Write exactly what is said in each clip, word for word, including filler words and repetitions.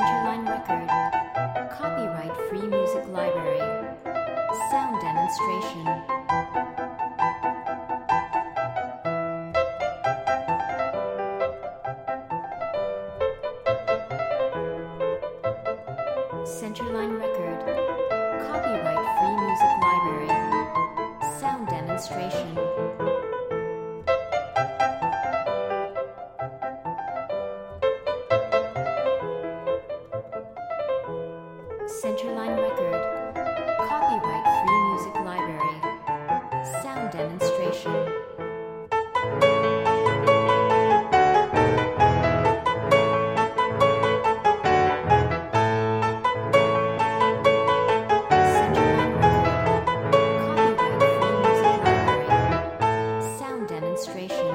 Centerline Record. Copyright Free Music Library. Sound demonstration. Centerline Record. Copyright Free Music Library. Sound demonstration. Centerline Record. Copyright Free Music Library. Sound demonstration. Centerline Record. Copyright Free Music Library. Sound demonstration.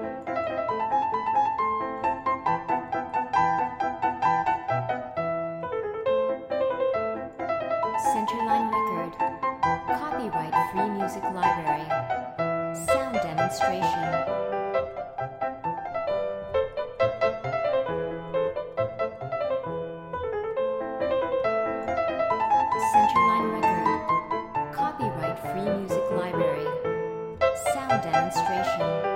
Centerline Record. Copyright Free Music Library. Sound demonstration. Centerline Record. Copyright Free Music Library. Sound demonstration.